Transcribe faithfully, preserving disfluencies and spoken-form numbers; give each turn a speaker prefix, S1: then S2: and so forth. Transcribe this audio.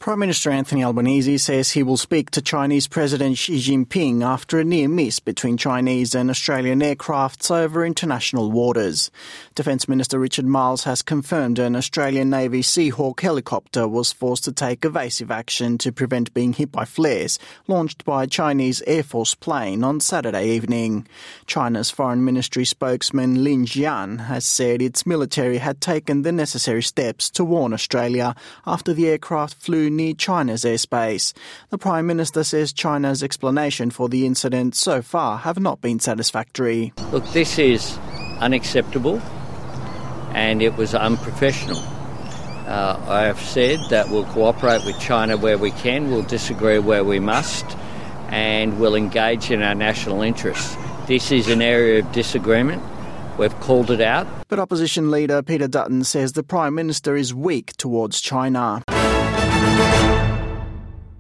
S1: Prime Minister Anthony Albanese says he will speak to Chinese President Xi Jinping after a near miss between Chinese and Australian aircrafts over international waters. Defence Minister Richard Marles has confirmed an Australian Navy Seahawk helicopter was forced to take evasive action to prevent being hit by flares launched by a Chinese Air Force plane on Saturday evening. China's Foreign Ministry spokesman Lin Jian has said its military had taken the necessary steps to warn Australia after the aircraft flew near China's airspace. The Prime Minister says China's explanation for the incident so far have not been satisfactory.
S2: Look, this is unacceptable and it was unprofessional. Uh, I have said that we'll cooperate with China where we can, we'll disagree where we must, and we'll engage in our national interests. This is an area of disagreement. We've called it out.
S1: But Opposition leader Peter Dutton says the Prime Minister is weak towards China.